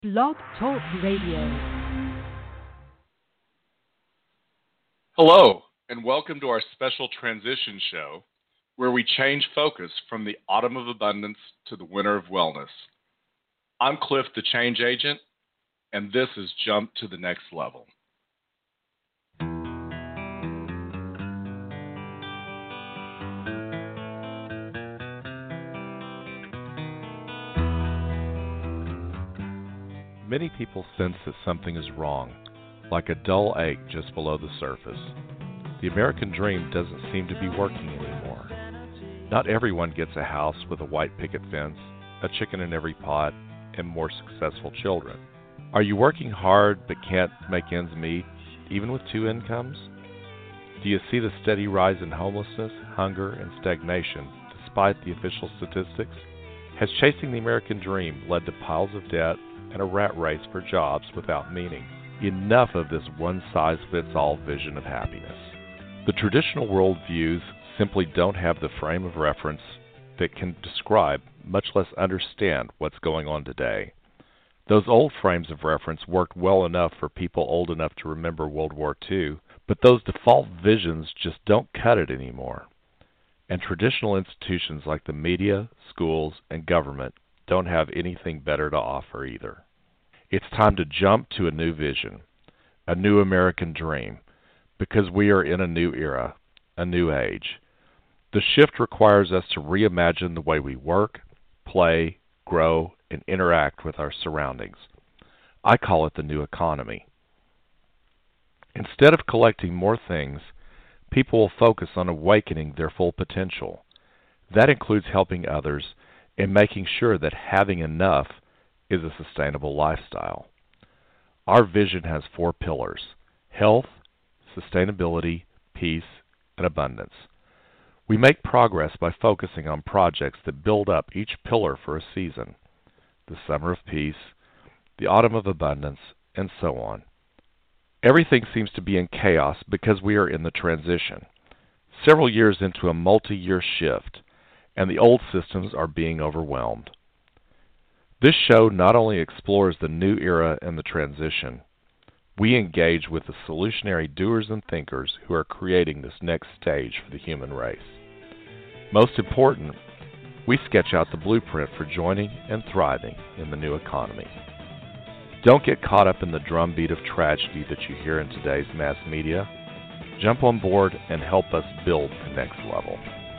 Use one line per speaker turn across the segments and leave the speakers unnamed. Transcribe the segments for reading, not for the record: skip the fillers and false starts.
Blog Talk Radio.
Hello, and welcome to our special transition show where we change focus from the autumn of abundance to the winter of wellness. I'm Cliff, the change agent, and this is Jump to the Next Level.
Many people sense that something is wrong, like a dull ache just below the surface. The American dream doesn't seem to be working anymore. Not everyone gets a house with a white picket fence, a chicken in every pot, and more successful children. Are you working hard but can't make ends meet, even with two incomes? Do you see the steady rise in homelessness, hunger, and stagnation, despite the official statistics? Has chasing the American dream led to piles of debt and a rat race for jobs without meaning? Enough of this one-size-fits-all vision of happiness. The traditional worldviews simply don't have the frame of reference that can describe, much less understand, what's going on today. Those old frames of reference worked well enough for people old enough to remember World War II, but those default visions just don't cut it anymore. And traditional institutions like the media, schools, and government don't have anything better to offer either. It's time to jump to a new vision, a new American dream, because we are in a new era, a new age. The shift requires us to reimagine the way we work, play, grow, and interact with our surroundings. I call it the new economy. Instead of collecting more things, people will focus on awakening their full potential. That includes helping others and making sure that having enough is a sustainable lifestyle. Our vision has 4 pillars: health, sustainability, peace, and abundance. We make progress by focusing on projects that build up each pillar for a season: the summer of peace, the autumn of abundance, and so on. Everything seems to be in chaos because we are in the transition, several years into a multi-year shift, and the old systems are being overwhelmed. This show not only explores the new era and the transition, we engage with the solutionary doers and thinkers who are creating this next stage for the human race. Most important, we sketch out the blueprint for joining and thriving in the new economy. Don't get caught up in the drumbeat of tragedy that you hear in today's mass media. Jump on board and help us build the next level.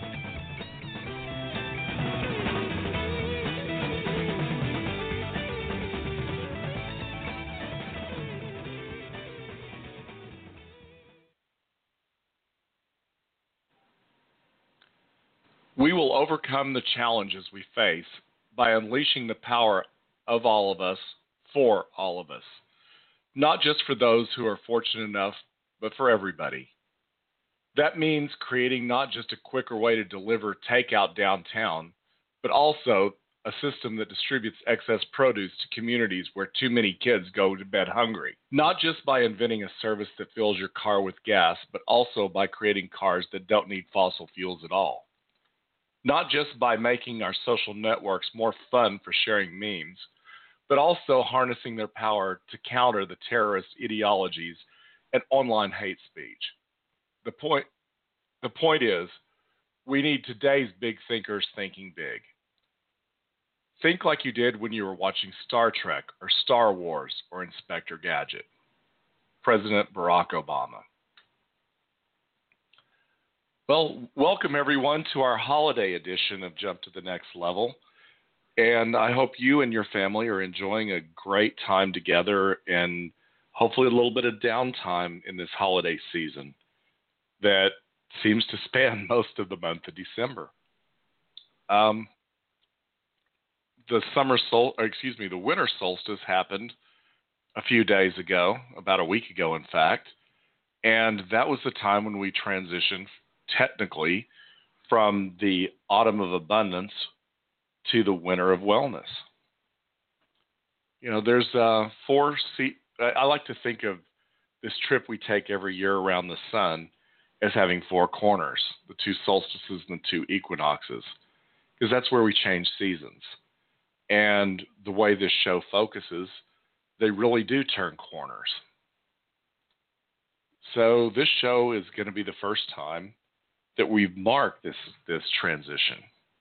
We will overcome the challenges we face by unleashing the power of all of us for all of us, not just for those who are fortunate enough, but for everybody. That means creating not just a quicker way to deliver takeout downtown, but also a system that distributes excess produce to communities where too many kids go to bed hungry. Not just by inventing a service that fills your car with gas, but also by creating cars that don't need fossil fuels at all. Not just by making our social networks more fun for sharing memes, but also harnessing their power to counter the terrorist ideologies and online hate speech. The point is, we need today's big thinkers thinking big. Think like you did when you were watching Star Trek or Star Wars or Inspector Gadget. President Barack Obama. Well, welcome everyone to our holiday edition of Jump to the Next Level. And I hope you and your family are enjoying a great time together and hopefully a little bit of downtime in this holiday season that seems to span most of the month of December. The winter solstice happened a few days ago, about a week ago, in fact, and that was the time when we transitioned technically from the autumn of abundance to the winter of wellness. You know, there's I like to think of this trip we take every year around the sun as having 4 corners, the 2 solstices and the 2 equinoxes, because that's where we change seasons. And the way this show focuses they really do turn corners. So this show is going to be the first time that we've marked this transition.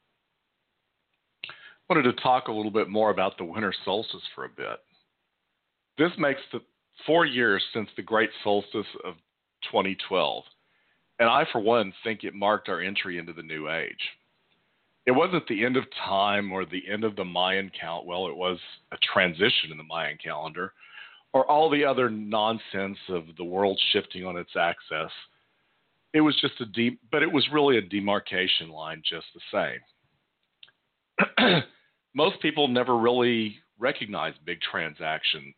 I wanted to talk a little bit more about the winter solstice for a bit. This makes the 4 years since the great solstice of 2012, and I, for one, think it marked our entry into the new age. It wasn't the end of time or the end of the Mayan count. Well, it was a transition in the Mayan calendar, or all the other nonsense of the world shifting on its axis. It was just but it was really a demarcation line just the same. Most people never really recognize big transitions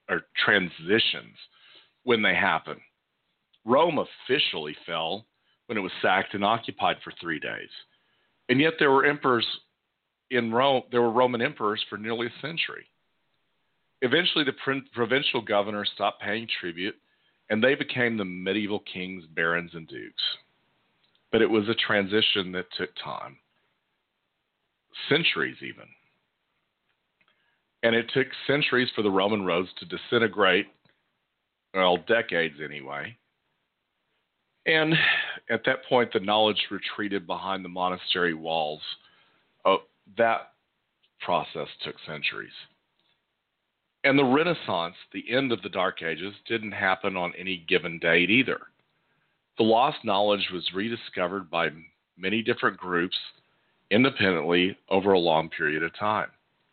when they happen. Rome officially fell when it was sacked and occupied for 3 days. And yet there were emperors in Rome, there were Roman emperors for nearly a century. Eventually the provincial governors stopped paying tribute, and they became the medieval kings, barons, and dukes. But it was a transition that took time. Centuries even. And it took centuries for the Roman roads to disintegrate, well, decades anyway. And at that point, the knowledge retreated behind the monastery walls. That process took centuries. And the Renaissance, the end of the Dark Ages, didn't happen on any given date either. The lost knowledge was rediscovered by many different groups independently over a long period of time.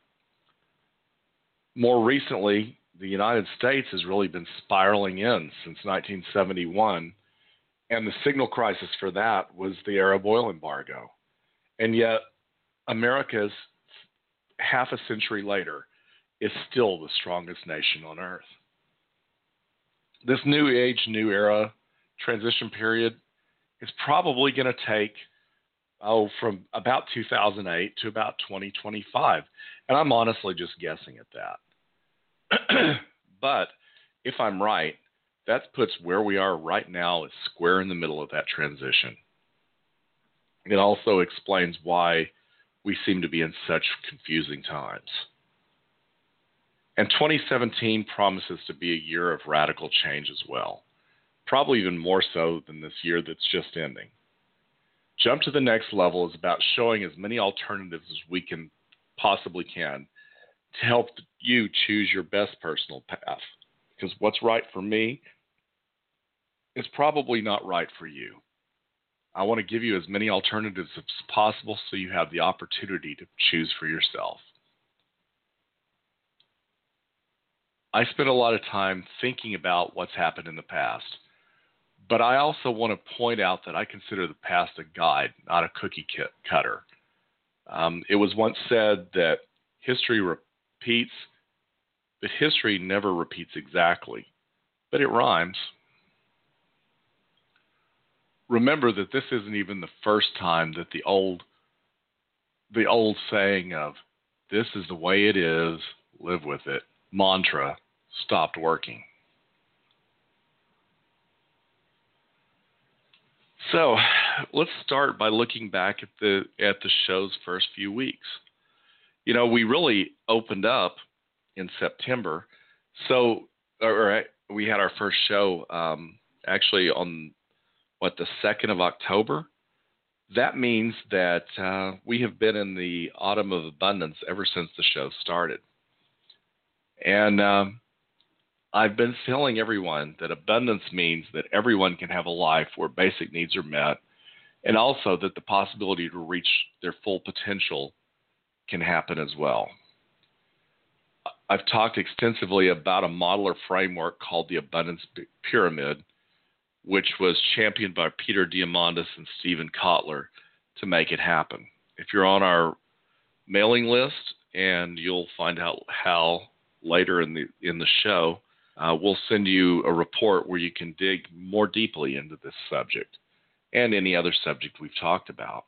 More recently, the United States has really been spiraling in since 1971, and the signal crisis for that was the Arab oil embargo. And yet, America's half a century later is still the strongest nation on earth. This new age, new era transition period is probably going to take from about 2008 to about 2025. And I'm honestly just guessing at that. But if I'm right, that puts where we are right now as square in the middle of that transition. It also explains why we seem to be in such confusing times. And 2017 promises to be a year of radical change as well, probably even more so than this year that's just ending. Jump to the Next Level is about showing as many alternatives as we can possibly can to help you choose your best personal path. Because what's right for me is probably not right for you. I want to give you as many alternatives as possible so you have the opportunity to choose for yourself. I spent a lot of time thinking about what's happened in the past, but I also want to point out that I consider the past a guide, not a cookie cutter. It was once said that history repeats, but history never repeats exactly, but it rhymes. Remember that this isn't even the first time that the old saying of "this is the way it is, live with it" mantra stopped working. So let's start by looking back at the show's first few weeks. You know, we really opened up in September. So we had our first show actually on the 2nd of October. That means that we have been in the autumn of abundance ever since the show started. And I've been telling everyone that abundance means that everyone can have a life where basic needs are met, and also that the possibility to reach their full potential can happen as well. I've talked extensively about a model or framework called the Abundance Pyramid, which was championed by Peter Diamandis and Stephen Kotler to make it happen. If you're on our mailing list, and you'll find out how later in the show, we'll send you a report where you can dig more deeply into this subject and any other subject we've talked about.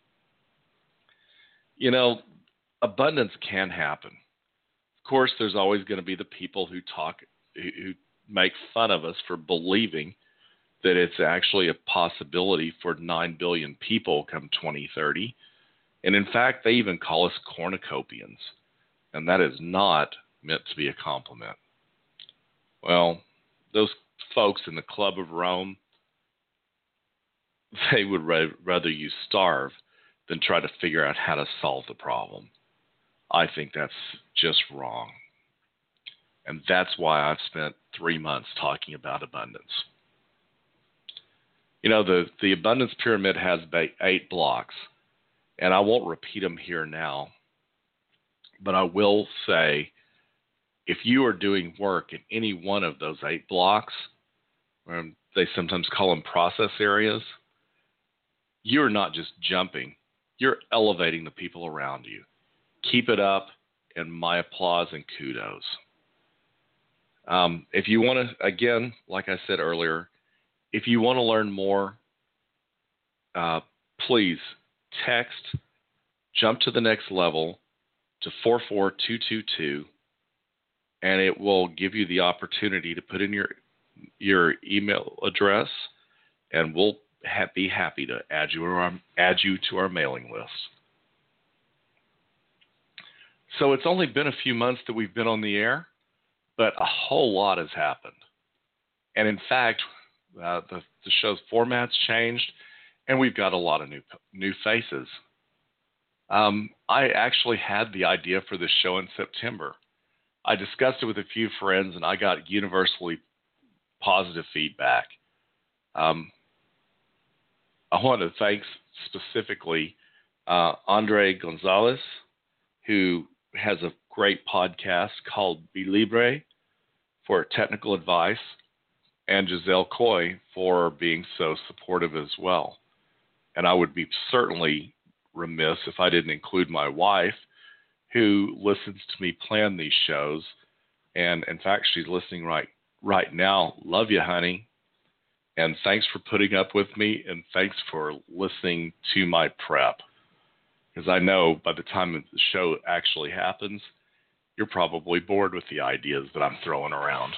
You know, abundance can happen. Of course, there's always going to be the people who make fun of us for believing that it's actually a possibility for 9 billion people come 2030. And in fact, they even call us cornucopians. And that is not meant to be a compliment. Well, those folks in the Club of Rome, they would rather you starve than try to figure out how to solve the problem. I think that's just wrong. And that's why I've spent 3 months talking about abundance. You know, the abundance pyramid has 8 blocks, and I won't repeat them here now, but I will say, if you are doing work in any one of those 8 blocks, they sometimes call them process areas, you're not just jumping, you're elevating the people around you. Keep it up, and my applause and kudos. If you want to, again, like I said earlier, if you want to learn more, please text Jump to the Next Level to 44222, and it will give you the opportunity to put in your email address, and we'll be happy to add you to our mailing list. So it's only been a few months that we've been on the air, but a whole lot has happened. And in fact, the show's format's changed, and we've got a lot of new faces. I actually had the idea for this show in September. I discussed it with a few friends, and I got universally positive feedback. I want to thank specifically Andre Gonzalez, who has a great podcast called Be Libre for technical advice, and Giselle Coy for being so supportive as well. And I would be certainly remiss if I didn't include my wife, who listens to me plan these shows. And in fact, she's listening right now. Love you, honey. And thanks for putting up with me, and thanks for listening to my prep. Because I know by the time the show actually happens, you're probably bored with the ideas that I'm throwing around.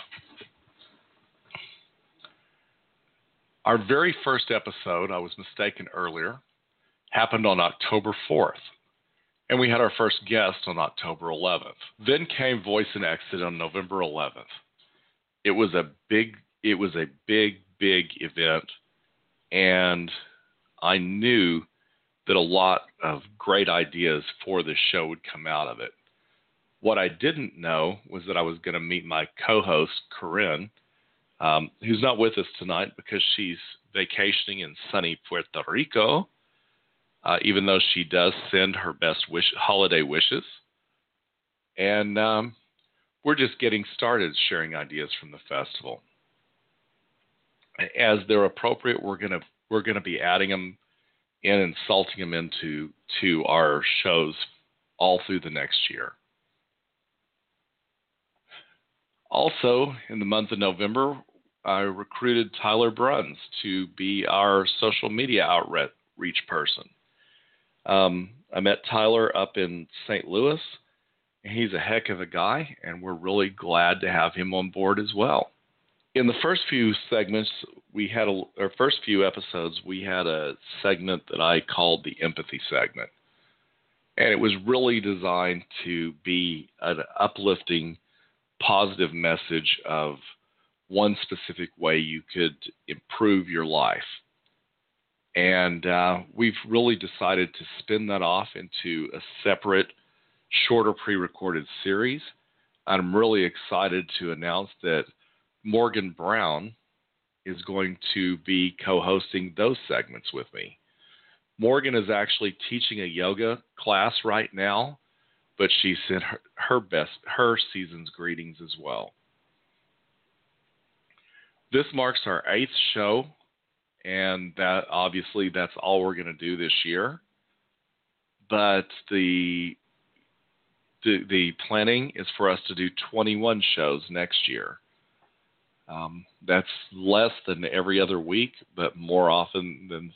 Our very first episode, I was mistaken earlier, happened on October 4th. And we had our first guest on October 11th. Then came Voice and Exit on November 11th. It was a big event, and I knew that a lot of great ideas for this show would come out of it. What I didn't know was that I was going to meet my co-host, Corinne, who's not with us tonight because she's vacationing in sunny Puerto Rico, even though she does send her best holiday wishes. And we're just getting started sharing ideas from the festival. As they're appropriate, we're gonna be adding them in and salting them into our shows all through the next year. Also, in the month of November, I recruited Tyler Bruns to be our social media outreach person. I met Tyler up in St. Louis, and he's a heck of a guy, and we're really glad to have him on board as well. In the first few segments, first few episodes, we had a segment that I called the empathy segment. And it was really designed to be an uplifting, positive message of one specific way you could improve your life. And we've really decided to spin that off into a separate, shorter pre-recorded series. I'm really excited to announce that Morgan Brown is going to be co-hosting those segments with me. Morgan is actually teaching a yoga class right now, but she sent her season's greetings as well. This marks our 8th show, and that's all we're going to do this year. But the planning is for us to do 21 shows next year. That's less than every other week, but more often than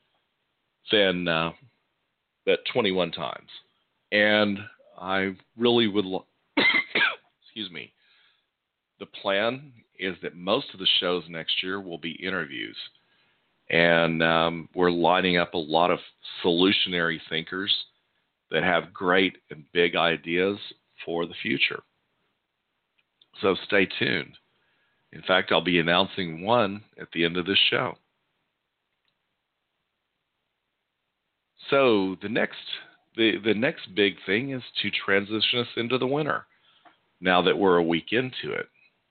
that 21 times. And I really would excuse me. The plan is that most of the shows next year will be interviews. And we're lining up a lot of solutionary thinkers that have great and big ideas for the future. So stay tuned. In fact, I'll be announcing one at the end of this show. So the next big thing is to transition us into the winter, now that we're a week into it.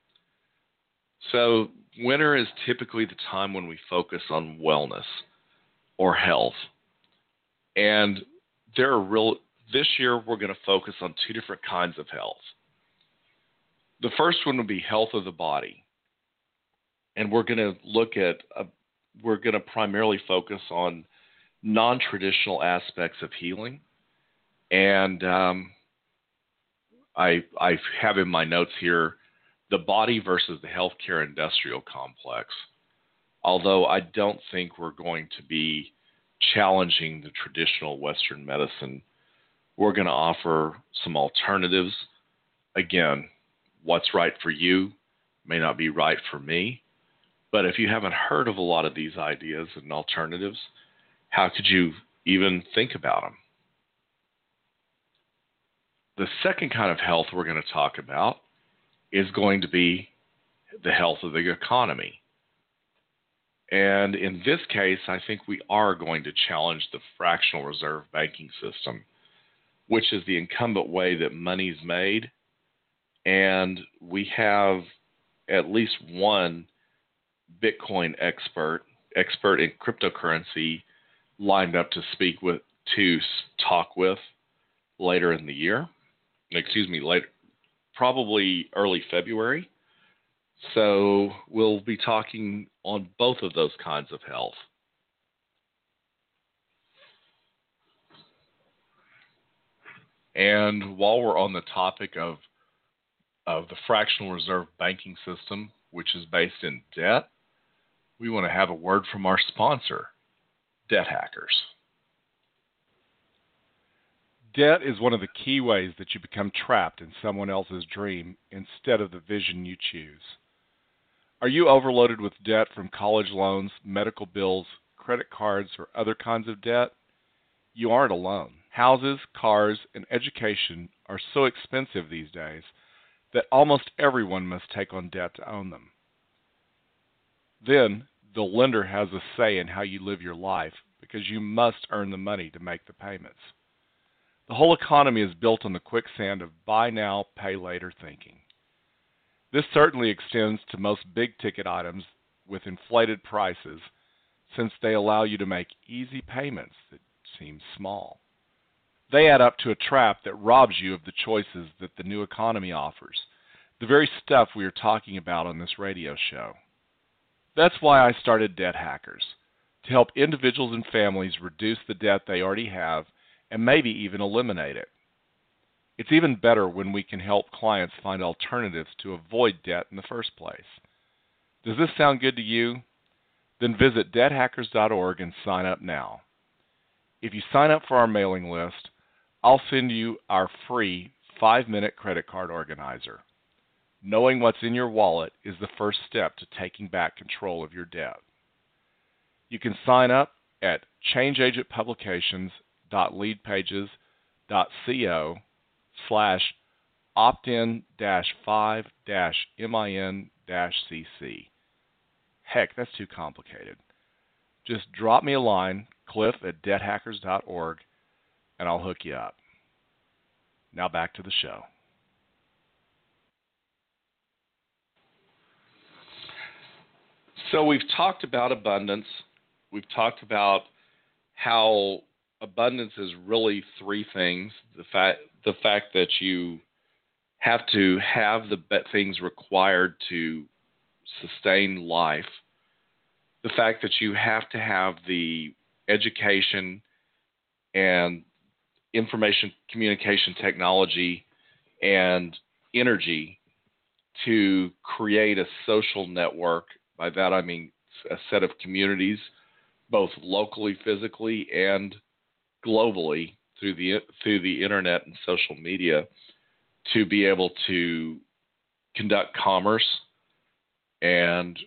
So winter is typically the time when we focus on wellness or health. And this year we're going to focus on two different kinds of health. The first one will be health of the body. And we're going to primarily focus on non-traditional aspects of healing. And I have in my notes here the body versus the healthcare industrial complex. Although I don't think we're going to be challenging the traditional Western medicine, we're going to offer some alternatives. Again, what's right for you may not be right for me. But if you haven't heard of a lot of these ideas and alternatives, how could you even think about them? The second kind of health we're going to talk about is going to be the health of the economy. And in this case, I think we are going to challenge the fractional reserve banking system, which is the incumbent way that money's made. And we have at least one Bitcoin expert in cryptocurrency lined up to talk with later in the year. Probably early February. So we'll be talking on both of those kinds of health. And while we're on the topic of the fractional reserve banking system, which is based in debt, we want to have a word from our sponsor, Debt Hackers.
Debt is one of the key ways that you become trapped in someone else's dream instead of the vision you choose. Are you overloaded with debt from college loans, medical bills, credit cards, or other kinds of debt? You aren't alone. Houses, cars, and education are so expensive these days that almost everyone must take on debt to own them. Then, the lender has a say in how you live your life because you must earn the money to make the payments. The whole economy is built on the quicksand of buy now, pay later thinking. This certainly extends to most big-ticket items with inflated prices, since they allow you to make easy payments that seem small. They add up to a trap that robs you of the choices that the new economy offers, the very stuff we are talking about on this radio show. That's why I started Debt Hackers, to help individuals and families reduce the debt they already have and maybe even eliminate it. It's even better when we can help clients find alternatives to avoid debt in the first place. Does this sound good to you? Then visit debthackers.org and sign up now. If you sign up for our mailing list, I'll send you our free 5-minute credit card organizer. Knowing what's in your wallet is the first step to taking back control of your debt. You can sign up at changeagent.leadpages.co/opt-in-5-min-cc. Heck, that's too complicated. Just drop me a line, cliff@debthackers.org, and I'll hook you up. Now back to the show.
So we've talked about abundance. We've talked about how abundance is really three things. The fact that you have to have the things required to sustain life. The fact that you have to have the education and information communication technology and energy to create a social network. By that I mean a set of communities, both locally, physically, and globally through the internet and social media, to be able to conduct commerce and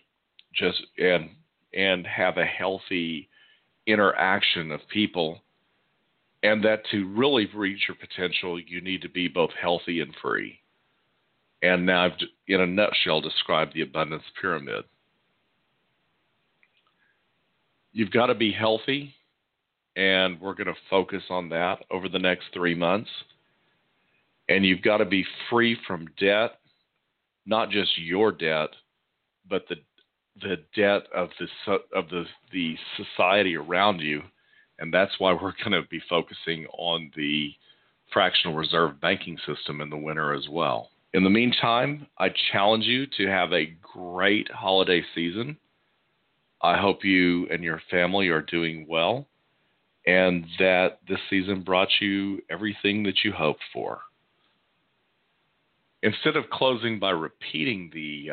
have a healthy interaction of people, and that to really reach your potential, you need to be both healthy and free. And now I've, in a nutshell, described the abundance pyramid. You've got to be healthy, and we're going to focus on that over the next 3 months. And you've got to be free from debt, not just your debt, but the debt of the society around you. And that's why we're going to be focusing on the fractional reserve banking system in the winter as well. In the meantime, I challenge you to have a great holiday season. I hope you and your family are doing well, and that this season brought you everything that you hoped for. Instead of closing by repeating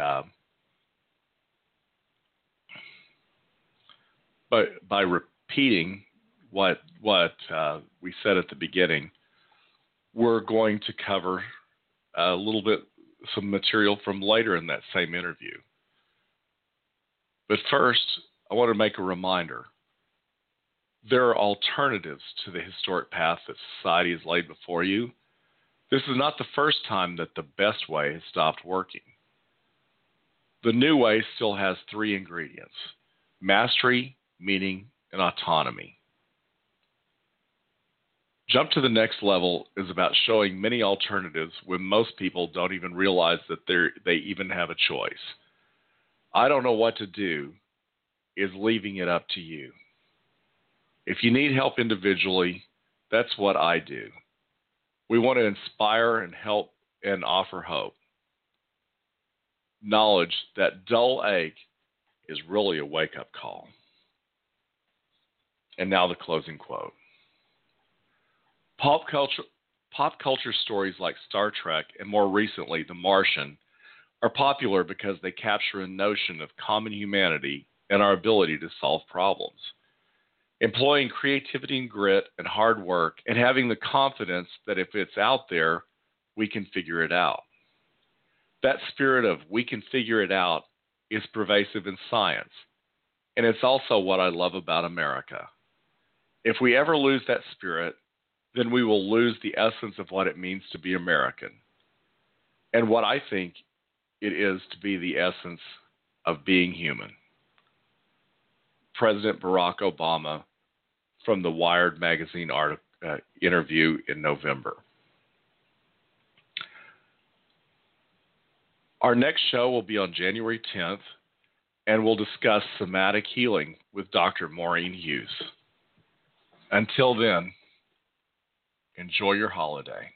by repeating what we said at the beginning, we're going to cover a little bit some material from later in that same interview. But first, I want to make a reminder. There are alternatives to the historic path that society has laid before you. This is not the first time that the best way has stopped working. The new way still has 3 ingredients: mastery, meaning, and autonomy. Jump to the next level is about showing many alternatives when most people don't even realize that they even have a choice. I don't know what to do is leaving it up to you. If you need help individually, that's what I do. We want to inspire and help and offer hope. Knowledge that dull ache is really a wake-up call. And now the closing quote. Pop culture stories like Star Trek and more recently The Martian are popular because they capture a notion of common humanity and our ability to solve problems. Employing creativity and grit and hard work and having the confidence that if it's out there, we can figure it out. That spirit of we can figure it out is pervasive in science, and it's also what I love about America. If we ever lose that spirit, then we will lose the essence of what it means to be American and what I think it is to be the essence of being human. President Barack Obama from the Wired magazine interview in November. Our next show will be on January 10th, and we'll discuss somatic healing with Dr. Maureen Hughes. Until then, enjoy your holiday.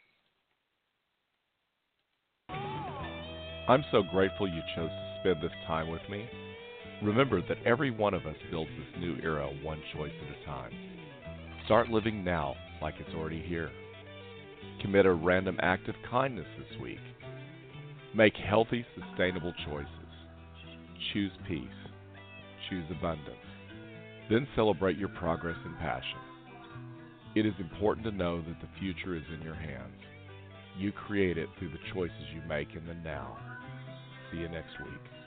I'm so grateful you chose to spend this time with me. Remember that every one of us builds this new era one choice at a time. Start living now like it's already here. Commit a random act of kindness this week. Make healthy, sustainable choices. Choose peace. Choose abundance. Then celebrate your progress and passion. It is important to know that the future is in your hands. You create it through the choices you make in the now. See you next week.